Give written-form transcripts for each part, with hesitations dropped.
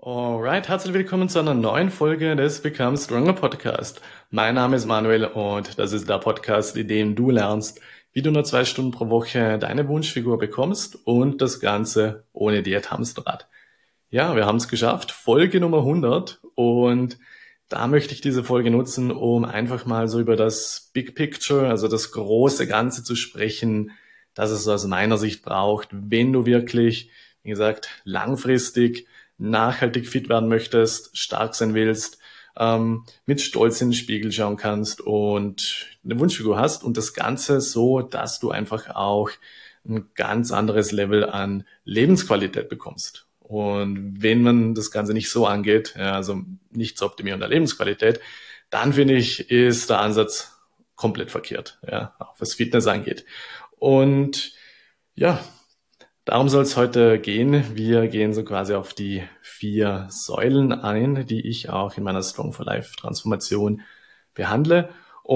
Alright, herzlich willkommen zu einer neuen Folge des Become Stronger Podcast. Mein Name ist Manuel und das ist der Podcast, in dem du lernst, wie du nur 2 Stunden pro Woche deine Wunschfigur bekommst und das Ganze ohne Diät-Hamsterrad. Ja, wir haben es geschafft, Folge Nummer 100, und da möchte ich diese Folge nutzen, um einfach mal so über das Big Picture, also das große Ganze zu sprechen, das es so aus meiner Sicht braucht, wenn du wirklich, wie gesagt, langfristig nachhaltig fit werden möchtest, stark sein willst, mit Stolz in den Spiegel schauen kannst und eine Wunschfigur hast, und das Ganze so, dass du einfach auch ein ganz anderes Level an Lebensqualität bekommst. Und wenn man das Ganze nicht so angeht, ja, also nicht zur Optimierung der Lebensqualität, dann finde ich, ist der Ansatz komplett verkehrt, ja, auch was Fitness angeht. Und ja, darum soll es heute gehen. Wir gehen so quasi auf die 4 Säulen ein, die ich auch in meiner Strong for Life Transformation behandle.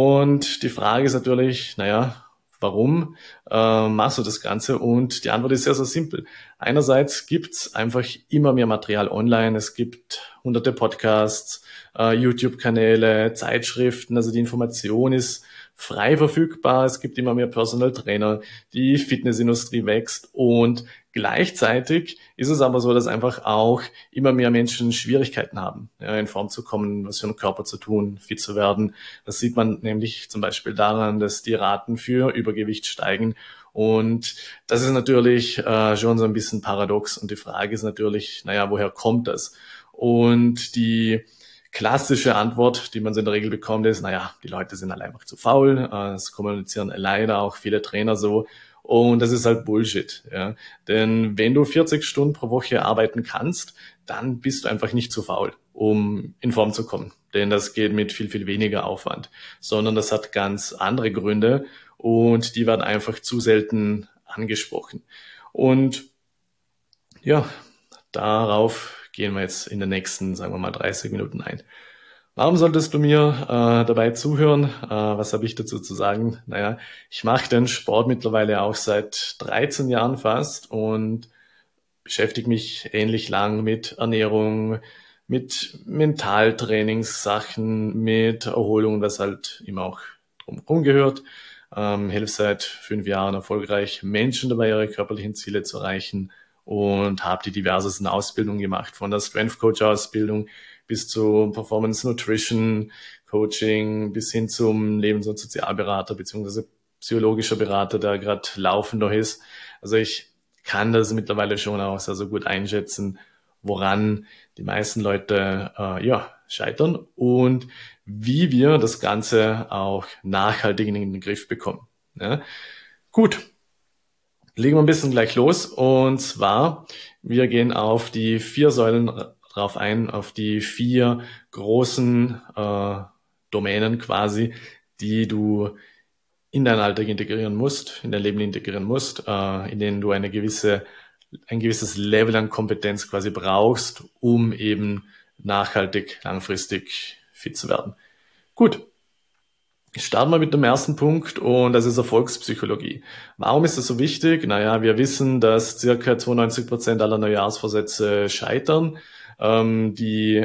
Und die Frage ist natürlich, naja, warum machst du das Ganze? Und die Antwort ist sehr, sehr simpel. Einerseits gibt's einfach immer mehr Material online. Es gibt hunderte Podcasts, YouTube-Kanäle, Zeitschriften. Also die Information ist frei verfügbar. Es gibt immer mehr Personal Trainer. Die Fitnessindustrie wächst, und gleichzeitig ist es aber so, dass einfach auch immer mehr Menschen Schwierigkeiten haben, ja, in Form zu kommen, was für einen Körper zu tun, fit zu werden. Das sieht man nämlich zum Beispiel daran, dass die Raten für Übergewicht steigen. Und das ist natürlich schon so ein bisschen paradox. Und die Frage ist natürlich, naja, woher kommt das? Und die klassische Antwort, die man so in der Regel bekommt, ist, naja, die Leute sind halt einfach zu faul. Das kommunizieren leider auch viele Trainer so. Und das ist halt Bullshit. Ja. Denn wenn du 40 Stunden pro Woche arbeiten kannst, dann bist du einfach nicht zu faul, um in Form zu kommen. Denn das geht mit viel, viel weniger Aufwand. Sondern das hat ganz andere Gründe, und die werden einfach zu selten angesprochen. Und ja, darauf gehen wir jetzt in den nächsten, sagen wir mal, 30 Minuten ein. Warum solltest du mir dabei zuhören? Was habe ich dazu zu sagen? Naja, ich mache den Sport mittlerweile auch seit 13 Jahren fast und beschäftige mich ähnlich lang mit Ernährung, mit Mentaltrainingssachen, mit Erholung, was halt immer auch drumherum gehört. Helfe seit 5 Jahren erfolgreich Menschen dabei, ihre körperlichen Ziele zu erreichen, und habe die diversesten Ausbildungen gemacht, von der Strength Coach Ausbildung bis zu Performance Nutrition Coaching bis hin zum Lebens- und Sozialberater beziehungsweise psychologischer Berater, der gerade laufender ist. Also ich kann das mittlerweile schon auch sehr, sehr gut einschätzen, woran die meisten Leute scheitern und wie wir das Ganze auch nachhaltig in den Griff bekommen. Ja. Gut, legen wir ein bisschen gleich los, und zwar, wir gehen auf die 4 Säulen drauf ein, auf die 4 großen Domänen quasi, die du in deinen Alltag integrieren musst, in dein Leben integrieren musst, in denen du ein gewisses Level an Kompetenz quasi brauchst, um eben nachhaltig, langfristig fit zu werden. Gut. Starten wir mit dem ersten Punkt, und das ist Erfolgspsychologie. Warum ist das so wichtig? Naja, wir wissen, dass circa 92% aller Neujahrsvorsätze scheitern. Die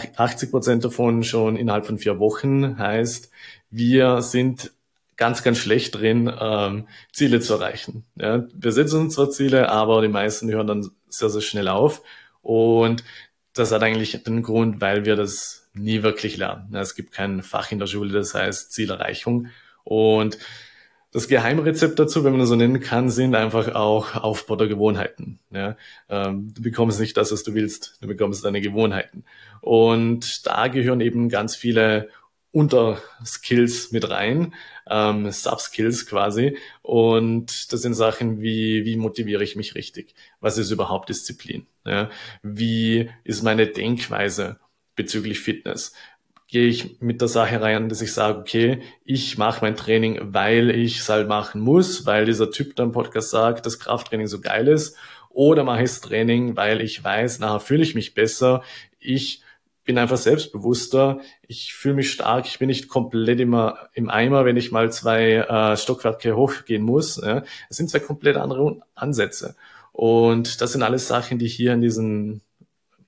80% davon schon innerhalb von 4 Wochen. Heißt, wir sind ganz, ganz schlecht drin, Ziele zu erreichen. Ja, wir setzen uns zwar Ziele, aber die meisten hören dann sehr, sehr schnell auf. Und das hat eigentlich den Grund, weil wir das nie wirklich lernen. Es gibt kein Fach in der Schule, das heißt Zielerreichung. Und das Geheimrezept dazu, wenn man das so nennen kann, sind einfach auch Aufbau der Gewohnheiten. Ja, du bekommst nicht das, was du willst, du bekommst deine Gewohnheiten. Und da gehören eben ganz viele Unterskills mit rein, Subskills quasi. Und das sind Sachen wie motiviere ich mich richtig? Was ist überhaupt Disziplin? Ja, wie ist meine Denkweise bezüglich Fitness? Gehe ich mit der Sache rein, dass ich sage, okay, ich mache mein Training, weil ich es halt machen muss, weil dieser Typ da im Podcast sagt, dass Krafttraining so geil ist, oder mache ich das Training, weil ich weiß, nachher fühle ich mich besser, ich bin einfach selbstbewusster, ich fühle mich stark, ich bin nicht komplett immer im Eimer, wenn ich mal 2 Stockwerke hochgehen muss. Ja. Das sind 2 komplett andere Ansätze. Und das sind alles Sachen, die hier in diesen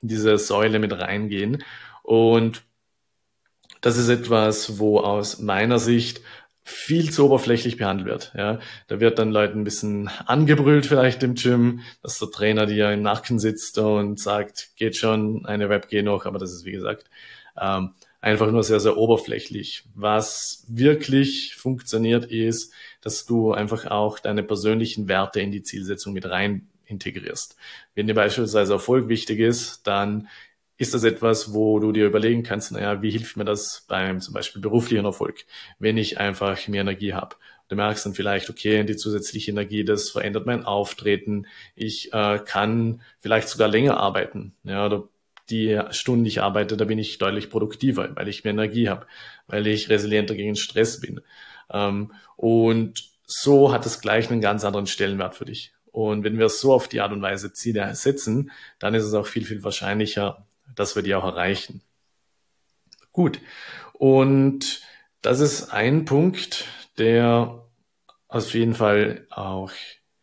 in diese Säule mit reingehen. Und das ist etwas, wo aus meiner Sicht viel zu oberflächlich behandelt wird. Ja, da wird dann Leuten ein bisschen angebrüllt vielleicht im Gym, dass der Trainer dir im Nacken sitzt und sagt, geht schon, eine Rep geht noch, aber das ist wie gesagt einfach nur sehr, sehr oberflächlich. Was wirklich funktioniert ist, dass du einfach auch deine persönlichen Werte in die Zielsetzung mit rein integrierst. Wenn dir beispielsweise Erfolg wichtig ist, dann ist das etwas, wo du dir überlegen kannst, naja, wie hilft mir das beim zum Beispiel beruflichen Erfolg, wenn ich einfach mehr Energie habe. Du merkst dann vielleicht, okay, die zusätzliche Energie, das verändert mein Auftreten. Ich kann vielleicht sogar länger arbeiten. Ja, oder die Stunden, die ich arbeite, da bin ich deutlich produktiver, weil ich mehr Energie habe, weil ich resilienter gegen Stress bin. Und so hat es gleich einen ganz anderen Stellenwert für dich. Und wenn wir so auf die Art und Weise Ziele setzen, dann ist es auch viel, viel wahrscheinlicher, dass wir die auch erreichen. Gut. Und das ist ein Punkt, der auf jeden Fall auch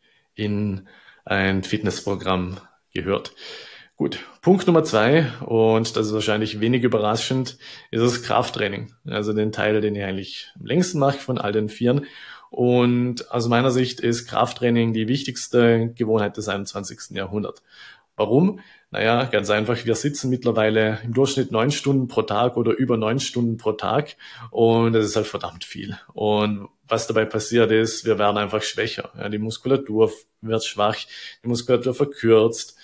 in ein Fitnessprogramm gehört. Gut, Punkt Nummer 2, und das ist wahrscheinlich wenig überraschend, ist das Krafttraining. Also den Teil, den ich eigentlich am längsten mache von all den vieren. Und aus meiner Sicht ist Krafttraining die wichtigste Gewohnheit des 21. Jahrhunderts. Warum? Naja, ganz einfach, wir sitzen mittlerweile im Durchschnitt 9 Stunden pro Tag oder über 9 Stunden pro Tag und das ist halt verdammt viel. Und was dabei passiert ist, wir werden einfach schwächer. Ja, die Muskulatur wird schwach, die Muskulatur verkürzt.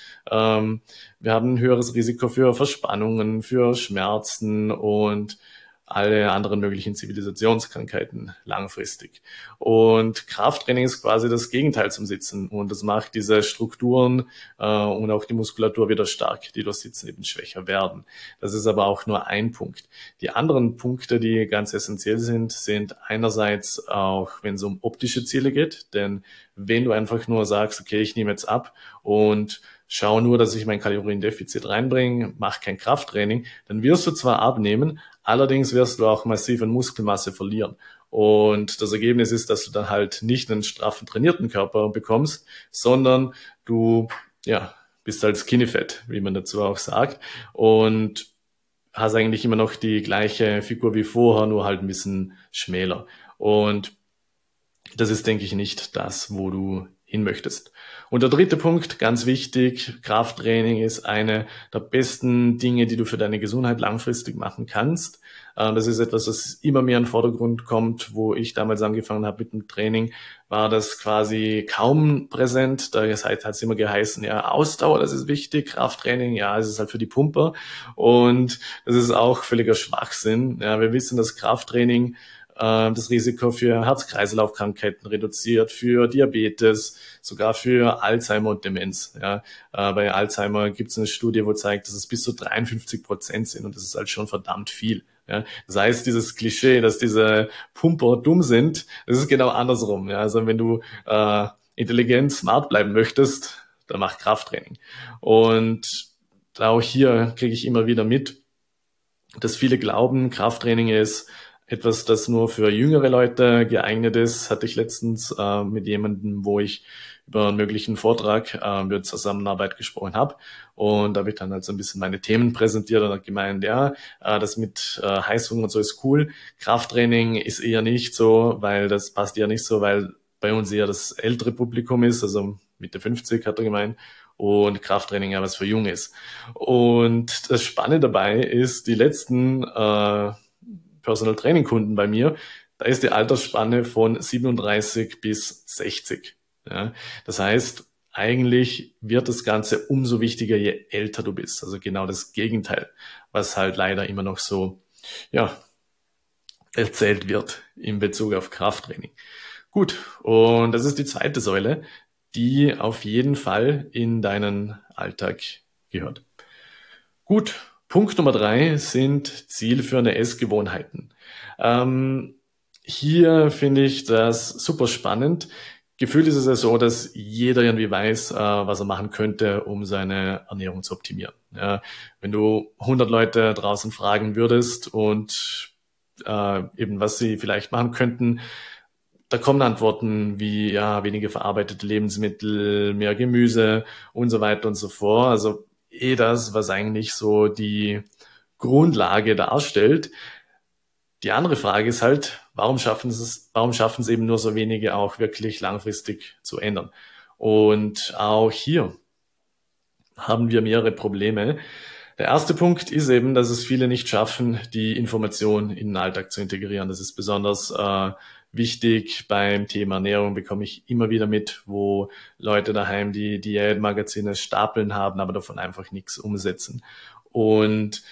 Wir haben ein höheres Risiko für Verspannungen, für Schmerzen und alle anderen möglichen Zivilisationskrankheiten langfristig. Und Krafttraining ist quasi das Gegenteil zum Sitzen und das macht diese Strukturen und auch die Muskulatur wieder stark, die durch Sitzen eben schwächer werden. Das ist aber auch nur ein Punkt. Die anderen Punkte, die ganz essentiell sind, sind einerseits auch, wenn es um optische Ziele geht, denn wenn du einfach nur sagst, okay, ich nehme jetzt ab und schau nur, dass ich mein Kaloriendefizit reinbringe, mach kein Krafttraining, dann wirst du zwar abnehmen, allerdings wirst du auch massiv an Muskelmasse verlieren. Und das Ergebnis ist, dass du dann halt nicht einen straffen trainierten Körper bekommst, sondern du, ja, bist halt skinny fat, wie man dazu auch sagt. Und hast eigentlich immer noch die gleiche Figur wie vorher, nur halt ein bisschen schmäler. Und das ist, denke ich, nicht das, wo du hin möchtest. Und der dritte Punkt, ganz wichtig, Krafttraining ist eine der besten Dinge, die du für deine Gesundheit langfristig machen kannst. Das ist etwas, das immer mehr in den Vordergrund kommt. Wo ich damals angefangen habe mit dem Training, war das quasi kaum präsent. Da hat es immer geheißen, ja, Ausdauer, das ist wichtig, Krafttraining, ja, es ist halt für die Pumper. Und das ist auch völliger Schwachsinn. Ja, wir wissen, dass Krafttraining das Risiko für Herz-Kreislauf-Krankheiten reduziert, für Diabetes, sogar für Alzheimer und Demenz. Ja, bei Alzheimer gibt es eine Studie, wo zeigt, dass es bis zu 53% sind und das ist halt schon verdammt viel. Ja, das heißt, dieses Klischee, dass diese Pumper dumm sind, das ist genau andersrum. Ja, also wenn du intelligent, smart bleiben möchtest, dann mach Krafttraining. Und auch hier kriege ich immer wieder mit, dass viele glauben, Krafttraining ist etwas, das nur für jüngere Leute geeignet ist. Hatte ich letztens mit jemandem, wo ich über einen möglichen Vortrag über Zusammenarbeit gesprochen habe. Und da habe ich dann halt so ein bisschen meine Themen präsentiert und hat gemeint, ja, das mit Heißhunger und so ist cool. Krafttraining ist eher nicht so, weil das passt eher nicht so, weil bei uns eher das ältere Publikum ist, also Mitte 50 hat er gemeint. Und Krafttraining ja was für jung ist. Und das Spannende dabei ist, die letzten Personal Training Kunden bei mir, da ist die Altersspanne von 37 bis 60. Ja, das heißt, eigentlich wird das Ganze umso wichtiger, je älter du bist. Also genau das Gegenteil, was halt leider immer noch so, ja, erzählt wird in Bezug auf Krafttraining. Gut, und das ist die zweite Säule, die auf jeden Fall in deinen Alltag gehört. Gut, Punkt Nummer 3 sind zielführende Essgewohnheiten. Hier finde ich das super spannend. Gefühlt ist es ja so, dass jeder irgendwie weiß, was er machen könnte, um seine Ernährung zu optimieren. Ja, wenn du 100 Leute draußen fragen würdest und eben was sie vielleicht machen könnten, da kommen Antworten wie, ja, weniger verarbeitete Lebensmittel, mehr Gemüse und so weiter und so fort. Also das, was eigentlich so die Grundlage darstellt. Die andere Frage ist halt, warum schaffen es eben nur so wenige auch wirklich langfristig zu ändern? Und auch hier haben wir mehrere Probleme. Der erste Punkt ist eben, dass es viele nicht schaffen, die Information in den Alltag zu integrieren. Das ist besonders wichtig beim Thema Ernährung, bekomme ich immer wieder mit, wo Leute daheim die Diätmagazine stapeln haben, aber davon einfach nichts umsetzen. Und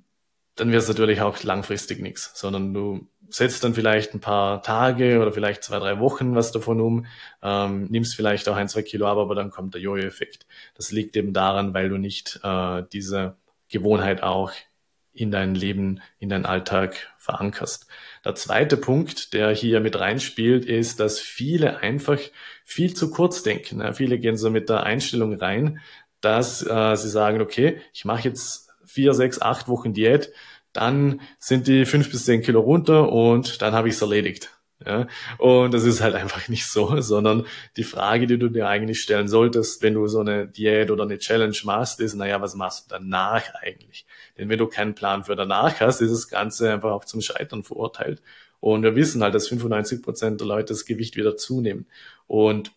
dann wird es natürlich auch langfristig nichts, sondern du setzt dann vielleicht ein paar Tage oder vielleicht 2, 3 Wochen was davon um, nimmst vielleicht auch 1, 2 Kilo ab, aber dann kommt der Jojo-Effekt. Das liegt eben daran, weil du nicht diese Gewohnheit auch in dein Leben, in deinen Alltag verankerst. Der zweite Punkt, der hier mit reinspielt, ist, dass viele einfach viel zu kurz denken. Ja, viele gehen so mit der Einstellung rein, dass sie sagen, okay, ich mache jetzt 4, 6, 8 Wochen Diät, dann sind die 5 bis 10 Kilo runter und dann habe ich es erledigt. Ja, und das ist halt einfach nicht so, sondern die Frage, die du dir eigentlich stellen solltest, wenn du so eine Diät oder eine Challenge machst, ist, naja, was machst du danach eigentlich? Denn wenn du keinen Plan für danach hast, ist das Ganze einfach auch zum Scheitern verurteilt. Und wir wissen halt, dass 95% der Leute das Gewicht wieder zunehmen. Und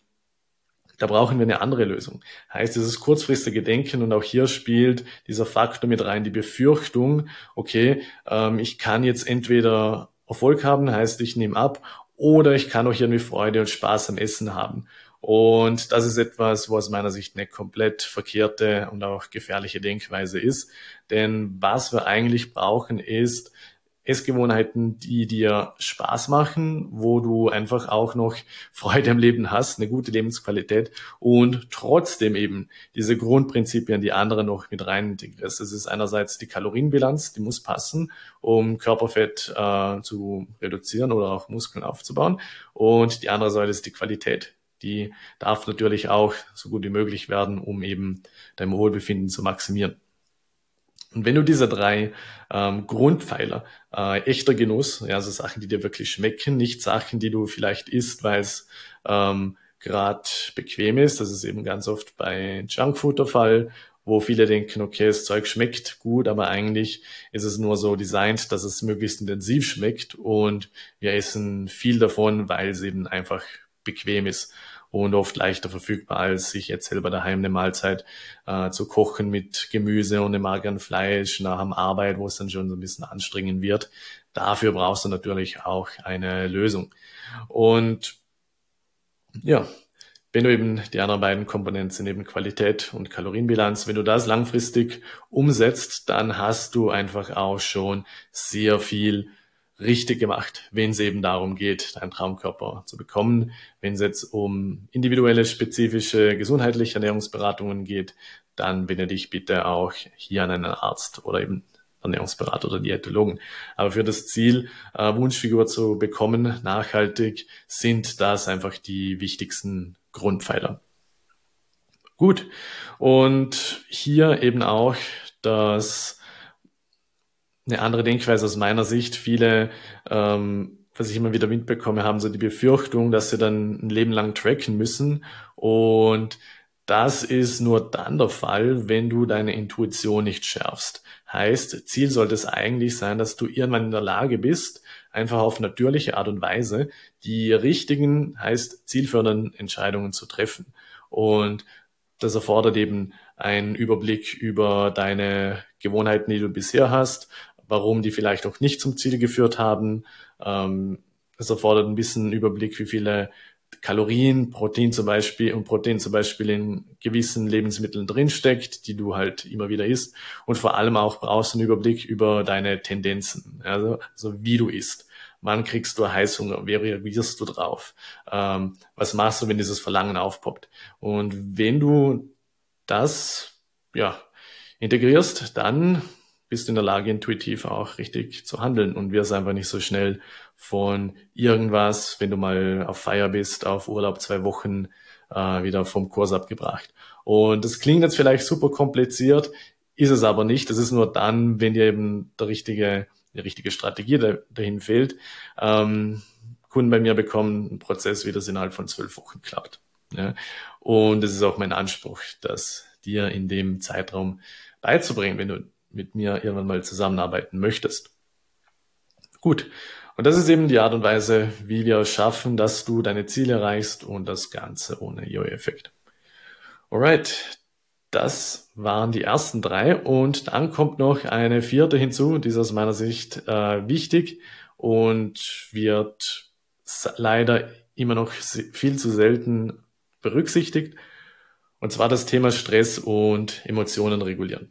da brauchen wir eine andere Lösung. Heißt, dieses kurzfristige Denken, und auch hier spielt dieser Faktor mit rein, die Befürchtung, okay, ich kann jetzt entweder Erfolg haben, heißt, ich nehme ab, oder ich kann auch irgendwie Freude und Spaß am Essen haben. Und das ist etwas, wo aus meiner Sicht eine komplett verkehrte und auch gefährliche Denkweise ist. Denn was wir eigentlich brauchen, ist Essgewohnheiten, die dir Spaß machen, wo du einfach auch noch Freude am Leben hast, eine gute Lebensqualität und trotzdem eben diese Grundprinzipien, die andere noch mit rein integrierst. Das ist einerseits die Kalorienbilanz, die muss passen, um Körperfett zu reduzieren oder auch Muskeln aufzubauen. Und die andere Seite ist die Qualität. Die darf natürlich auch so gut wie möglich werden, um eben dein Wohlbefinden zu maximieren. Und wenn du diese drei Grundpfeiler, echter Genuss, ja, also Sachen, die dir wirklich schmecken, nicht Sachen, die du vielleicht isst, weil es gerade bequem ist, das ist eben ganz oft bei Junkfood der Fall, wo viele denken, okay, das Zeug schmeckt gut, aber eigentlich ist es nur so designt, dass es möglichst intensiv schmeckt und wir essen viel davon, weil es eben einfach bequem ist und oft leichter verfügbar, als sich jetzt selber daheim eine Mahlzeit zu kochen mit Gemüse und einem mageren Fleisch nach der Arbeit, wo es dann schon so ein bisschen anstrengend wird. Dafür brauchst du natürlich auch eine Lösung. Und ja, wenn du eben die anderen beiden Komponenten sind eben Qualität und Kalorienbilanz, wenn du das langfristig umsetzt, dann hast du einfach auch schon sehr viel richtig gemacht, wenn es eben darum geht, deinen Traumkörper zu bekommen. Wenn es jetzt um individuelle, spezifische gesundheitliche Ernährungsberatungen geht, dann wende dich bitte auch hier an einen Arzt oder eben Ernährungsberater oder Diätologen. Aber für das Ziel, Wunschfigur zu bekommen, nachhaltig, sind das einfach die wichtigsten Grundpfeiler. Gut. Und hier eben auch das eine andere Denkweise aus meiner Sicht. Viele, was ich immer wieder mitbekomme, haben so die Befürchtung, dass sie dann ein Leben lang tracken müssen. Und das ist nur dann der Fall, wenn du deine Intuition nicht schärfst. Heißt, Ziel sollte es eigentlich sein, dass du irgendwann in der Lage bist, einfach auf natürliche Art und Weise die richtigen, heißt zielfördernden Entscheidungen zu treffen. Und das erfordert eben einen Überblick über deine Gewohnheiten, die du bisher hast, warum die vielleicht auch nicht zum Ziel geführt haben. Es erfordert ein bisschen Überblick, wie viele Kalorien, Protein zum Beispiel in gewissen Lebensmitteln drinsteckt, die du halt immer wieder isst. Und vor allem auch brauchst du einen Überblick über deine Tendenzen, also wie du isst. Wann kriegst du Heißhunger? Wie reagierst du drauf? Was machst du, wenn dieses Verlangen aufpoppt? Und wenn du das, ja, integrierst, dann bist du in der Lage, intuitiv auch richtig zu handeln und wirst einfach nicht so schnell von irgendwas, wenn du mal auf Feier bist, auf Urlaub 2 Wochen, wieder vom Kurs abgebracht. Und das klingt jetzt vielleicht super kompliziert, ist es aber nicht. Das ist nur dann, wenn dir eben die richtige Strategie dahin fehlt. Kunden bei mir bekommen einen Prozess, wie das innerhalb von 12 Wochen klappt. Ja. Und es ist auch mein Anspruch, dass dir in dem Zeitraum beizubringen, wenn du mit mir irgendwann mal zusammenarbeiten möchtest. Gut, und das ist eben die Art und Weise, wie wir es schaffen, dass du deine Ziele erreichst und das Ganze ohne Jojo-Effekt. Alright, das waren die ersten 3 und dann kommt noch eine 4. hinzu, die ist aus meiner Sicht wichtig und wird leider immer noch viel zu selten berücksichtigt, und zwar das Thema Stress und Emotionen regulieren.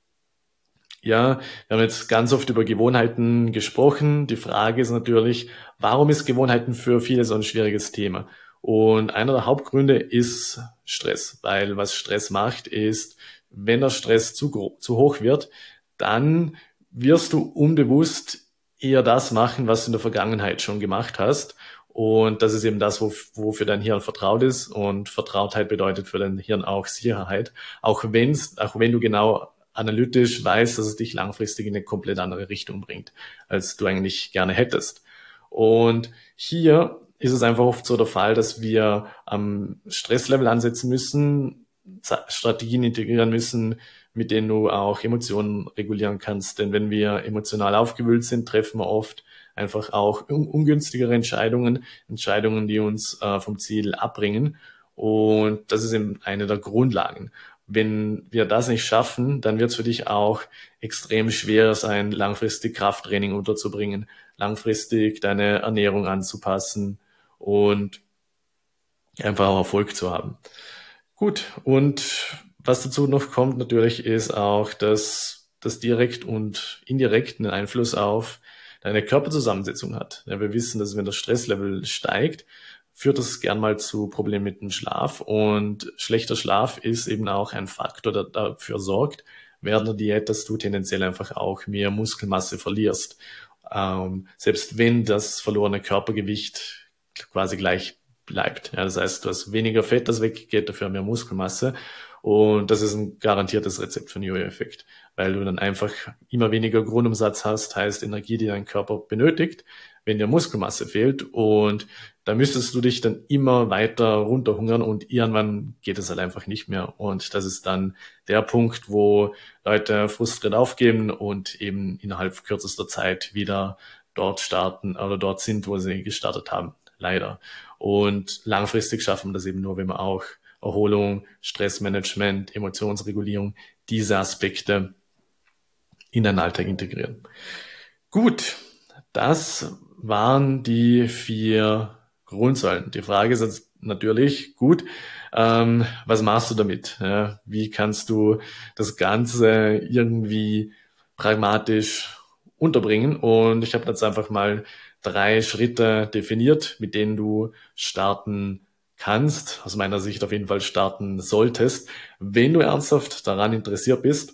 Ja, wir haben jetzt ganz oft über Gewohnheiten gesprochen. Die Frage ist natürlich, warum ist Gewohnheiten für viele so ein schwieriges Thema? Und einer der Hauptgründe ist Stress, weil was Stress macht, ist, wenn der Stress zu hoch wird, dann wirst du unbewusst eher das machen, was du in der Vergangenheit schon gemacht hast. Und das ist eben das, wofür dein Hirn vertraut ist. Und Vertrautheit bedeutet für dein Hirn auch Sicherheit. Auch wenn du genau analytisch weißt, dass es dich langfristig in eine komplett andere Richtung bringt, als du eigentlich gerne hättest. Und hier ist es einfach oft so der Fall, dass wir am Stresslevel ansetzen müssen, Strategien integrieren müssen, mit denen du auch Emotionen regulieren kannst. Denn wenn wir emotional aufgewühlt sind, treffen wir oft einfach auch ungünstigere Entscheidungen, die uns vom Ziel abbringen. Und das ist eben eine der Grundlagen. Wenn wir das nicht schaffen, dann wird es für dich auch extrem schwer sein, langfristig Krafttraining unterzubringen, langfristig deine Ernährung anzupassen und einfach auch Erfolg zu haben. Gut, und was dazu noch kommt natürlich ist auch, dass das direkt und indirekt einen Einfluss auf deine Körperzusammensetzung hat. Ja, wir wissen, dass wenn das Stresslevel steigt, führt das gern mal zu Problemen mit dem Schlaf, und schlechter Schlaf ist eben auch ein Faktor, der dafür sorgt, während der Diät, dass du tendenziell einfach auch mehr Muskelmasse verlierst. Selbst wenn das verlorene Körpergewicht quasi gleich bleibt. Ja, das heißt, du hast weniger Fett, das weggeht, dafür mehr Muskelmasse. Und das ist ein garantiertes Rezept für den Jojo-Effekt, weil du dann einfach immer weniger Grundumsatz hast, heißt Energie, die dein Körper benötigt, wenn dir Muskelmasse fehlt. Und da müsstest du dich dann immer weiter runterhungern und irgendwann geht es halt einfach nicht mehr. Und das ist dann der Punkt, wo Leute frustriert aufgeben und eben innerhalb kürzester Zeit wieder dort starten oder dort sind, wo sie gestartet haben. Leider. Und langfristig schaffen wir das eben nur, wenn wir auch Erholung, Stressmanagement, Emotionsregulierung, diese Aspekte in den Alltag integrieren. Gut, das waren die 4 Grundsäulen. Die Frage ist jetzt natürlich, gut, was machst du damit? Ja, wie kannst du das Ganze irgendwie pragmatisch unterbringen? Und ich habe jetzt einfach mal 3 Schritte definiert, mit denen du starten kannst, aus meiner Sicht auf jeden Fall starten solltest, wenn du ernsthaft daran interessiert bist,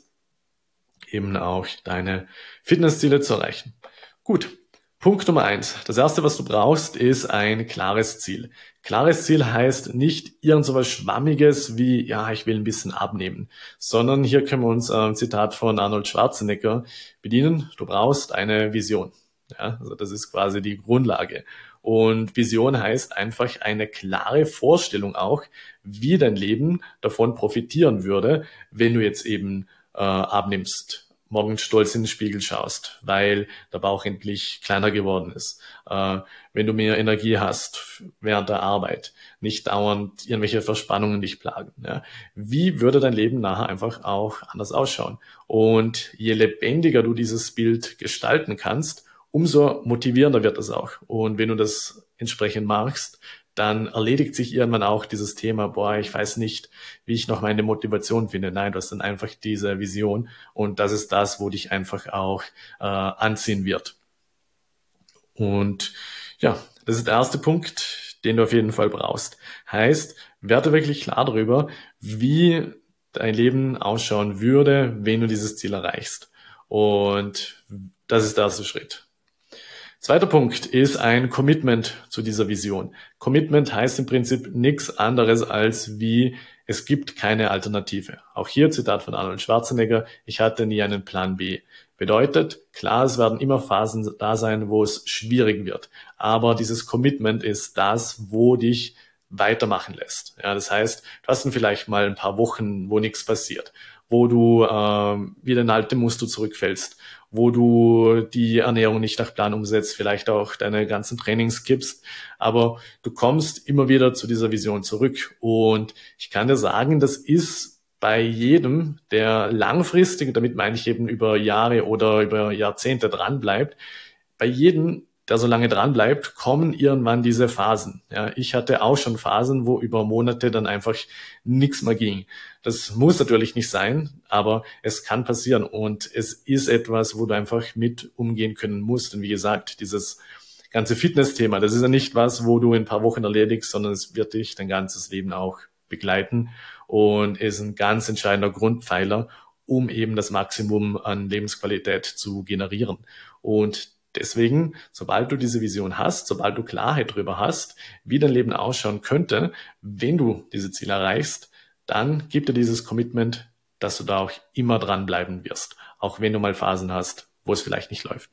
eben auch deine Fitnessziele zu erreichen. Gut, Punkt Nummer 1. Das erste, was du brauchst, ist ein klares Ziel. Klares Ziel heißt nicht irgend so was Schwammiges wie, ja, ich will ein bisschen abnehmen, sondern hier können wir uns ein Zitat von Arnold Schwarzenegger bedienen. Du brauchst eine Vision. Ja, also das ist quasi die Grundlage. Und Vision heißt einfach eine klare Vorstellung auch, wie dein Leben davon profitieren würde, wenn du jetzt eben abnimmst, morgens stolz in den Spiegel schaust, weil der Bauch endlich kleiner geworden ist, wenn du mehr Energie hast während der Arbeit, nicht dauernd irgendwelche Verspannungen dich plagen. Ja. Wie würde dein Leben nachher einfach auch anders ausschauen? Und je lebendiger du dieses Bild gestalten kannst, umso motivierender wird es auch. Und wenn du das entsprechend machst, dann erledigt sich irgendwann auch dieses Thema, boah, ich weiß nicht, wie ich noch meine Motivation finde. Nein, du hast dann einfach diese Vision, und das ist das, wo dich einfach auch anziehen wird. Und ja, das ist der erste Punkt, den du auf jeden Fall brauchst. Heißt, werde wirklich klar darüber, wie dein Leben ausschauen würde, wenn du dieses Ziel erreichst. Und das ist der erste Schritt. Zweiter Punkt ist ein Commitment zu dieser Vision. Commitment heißt im Prinzip nichts anderes als wie, es gibt keine Alternative. Auch hier Zitat von Arnold Schwarzenegger, ich hatte nie einen Plan B. Bedeutet, klar, es werden immer Phasen da sein, wo es schwierig wird. Aber dieses Commitment ist das, wo dich weitermachen lässt. Ja, das heißt, du hast dann vielleicht mal ein paar Wochen, wo nichts passiert, wo du wieder in alte Muster zurückfällst, wo du die Ernährung nicht nach Plan umsetzt, vielleicht auch deine ganzen Trainings skippst, aber du kommst immer wieder zu dieser Vision zurück. Und ich kann dir sagen, das ist bei jedem, der langfristig, damit meine ich eben über Jahre oder über Jahrzehnte dran bleibt, bei jedem, der so lange dran bleibt, kommen irgendwann diese Phasen. Ja, ich hatte auch schon Phasen, wo über Monate dann einfach nichts mehr ging. Das muss natürlich nicht sein, aber es kann passieren und es ist etwas, wo du einfach mit umgehen können musst. Und wie gesagt, dieses ganze Fitness-Thema, das ist ja nicht was, wo du in ein paar Wochen erledigst, sondern es wird dich dein ganzes Leben auch begleiten und ist ein ganz entscheidender Grundpfeiler, um eben das Maximum an Lebensqualität zu generieren. Und deswegen, sobald du diese Vision hast, sobald du Klarheit darüber hast, wie dein Leben ausschauen könnte, wenn du diese Ziele erreichst, dann gib dir dieses Commitment, dass du da auch immer dranbleiben wirst, auch wenn du mal Phasen hast, wo es vielleicht nicht läuft.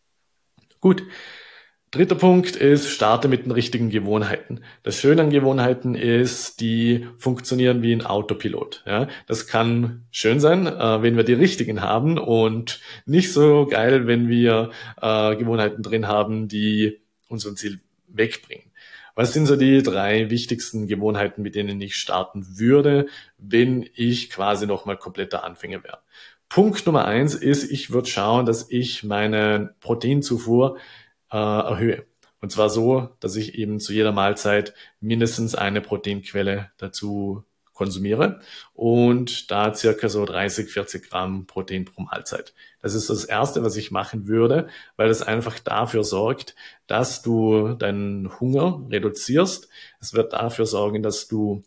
Gut. Dritter Punkt ist, starte mit den richtigen Gewohnheiten. Das Schöne an Gewohnheiten ist, die funktionieren wie ein Autopilot. Ja, das kann schön sein, wenn wir die richtigen haben und nicht so geil, wenn wir Gewohnheiten drin haben, die unser Ziel wegbringen. Was sind so die 3 wichtigsten Gewohnheiten, mit denen ich starten würde, wenn ich quasi nochmal kompletter Anfänger wäre? Punkt Nummer 1 ist, ich würde schauen, dass ich meine Proteinzufuhr erhöhe. Und zwar so, dass ich eben zu jeder Mahlzeit mindestens eine Proteinquelle dazu konsumiere und da circa so 30, 40 Gramm Protein pro Mahlzeit. Das ist das Erste, was ich machen würde, weil es einfach dafür sorgt, dass du deinen Hunger reduzierst. Es wird dafür sorgen, dass du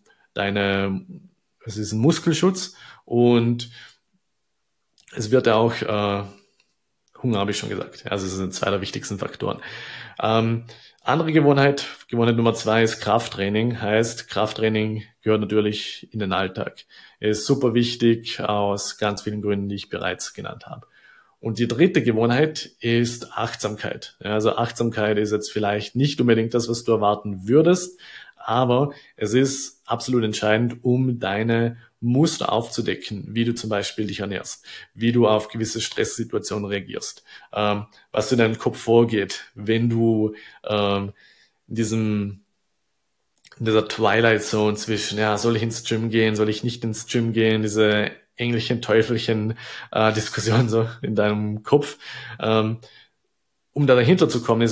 es ist ein Muskelschutz und es wird auch Hunger habe ich schon gesagt. Also es sind 2 der wichtigsten Faktoren. Andere Gewohnheit Nummer 2 ist Krafttraining. Heißt, Krafttraining gehört natürlich in den Alltag. Ist super wichtig aus ganz vielen Gründen, die ich bereits genannt habe. Und die dritte Gewohnheit ist Achtsamkeit. Ja, also Achtsamkeit ist jetzt vielleicht nicht unbedingt das, was du erwarten würdest, aber es ist absolut entscheidend, um deine Muster aufzudecken, wie du zum Beispiel dich ernährst, wie du auf gewisse Stresssituationen reagierst, was in deinem Kopf vorgeht, wenn du in dieser Twilight Zone zwischen, ja, soll ich ins Gym gehen, soll ich nicht ins Gym gehen, diese Engelchen, Teufelchen Diskussion so in deinem Kopf. Um da dahinter zu kommen, ist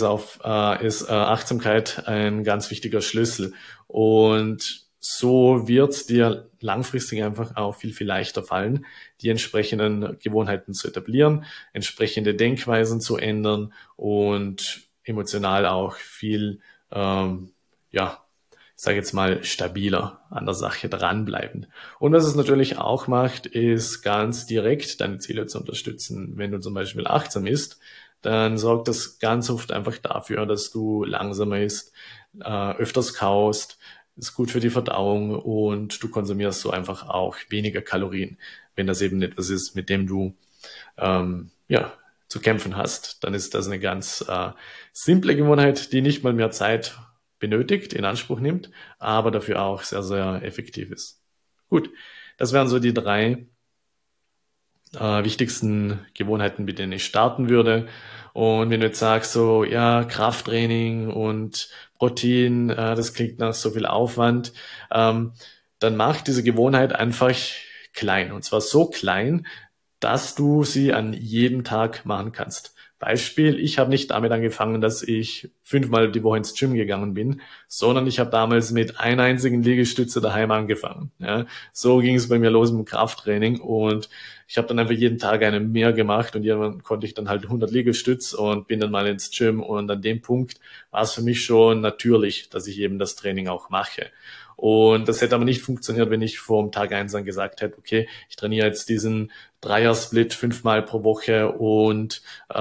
Achtsamkeit ein ganz wichtiger Schlüssel. Und so wird es dir langfristig einfach auch viel, viel leichter fallen, die entsprechenden Gewohnheiten zu etablieren, entsprechende Denkweisen zu ändern und emotional auch viel, ich sage jetzt mal, stabiler an der Sache dranbleiben. Und was es natürlich auch macht, ist ganz direkt deine Ziele zu unterstützen. Wenn du zum Beispiel achtsam isst, dann sorgt das ganz oft einfach dafür, dass du langsamer isst, öfters kaust, ist gut für die Verdauung und du konsumierst so einfach auch weniger Kalorien. Wenn das eben etwas ist, mit dem du zu kämpfen hast, dann ist das eine ganz simple Gewohnheit, die nicht mal mehr Zeit benötigt, in Anspruch nimmt, aber dafür auch sehr, sehr effektiv ist. Gut, das wären so die 3 wichtigsten Gewohnheiten, mit denen ich starten würde. Und wenn du jetzt sagst, so, ja, Krafttraining und Protein, das klingt nach so viel Aufwand, dann mach diese Gewohnheit einfach klein. Und zwar so klein, dass du sie an jedem Tag machen kannst. Beispiel, ich habe nicht damit angefangen, dass ich 5-mal die Woche ins Gym gegangen bin, sondern ich habe damals mit einer einzigen Liegestütze daheim angefangen. Ja, so ging es bei mir los mit dem Krafttraining und ich habe dann einfach jeden Tag eine mehr gemacht und irgendwann konnte ich dann halt 100 Liegestütz und bin dann mal ins Gym und an dem Punkt war es für mich schon natürlich, dass ich eben das Training auch mache. Und das hätte aber nicht funktioniert, wenn ich vor dem Tag 1 dann gesagt hätte, okay, ich trainiere jetzt diesen Dreier-Split 5-mal pro Woche und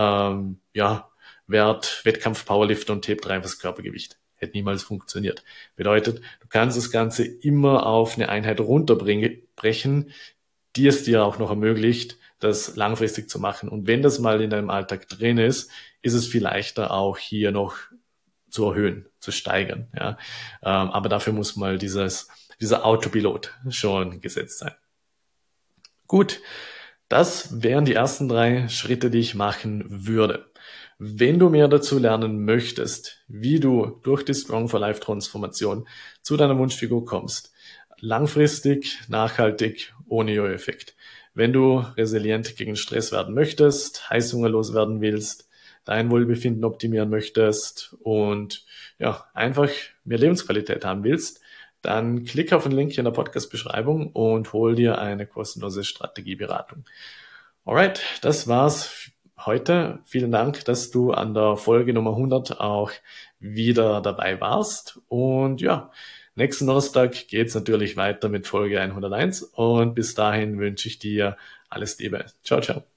werde Wettkampf-Powerlifter und hebe 3 fürs Körpergewicht. Hätte niemals funktioniert. Bedeutet, du kannst das Ganze immer auf eine Einheit runterbrechen, die es dir auch noch ermöglicht, das langfristig zu machen. Und wenn das mal in deinem Alltag drin ist, ist es viel leichter, auch hier noch zu erhöhen, zu steigern. Ja. Aber dafür muss mal dieser Autopilot schon gesetzt sein. Gut, das wären die ersten 3 Schritte, die ich machen würde. Wenn du mehr dazu lernen möchtest, wie du durch die Strong for Life Transformation zu deiner Wunschfigur kommst, langfristig, nachhaltig, ohne Jojo-Effekt. Wenn du resilient gegen Stress werden möchtest, Heißhunger loswerden willst, dein Wohlbefinden optimieren möchtest und ja, einfach mehr Lebensqualität haben willst, dann klick auf den Link in der Podcast-Beschreibung und hol dir eine kostenlose Strategieberatung. Alright, das war's heute. Vielen Dank, dass du an der Folge Nummer 100 auch wieder dabei warst. Und ja, nächsten Donnerstag geht's natürlich weiter mit Folge 101. Und bis dahin wünsche ich dir alles Liebe. Ciao, ciao.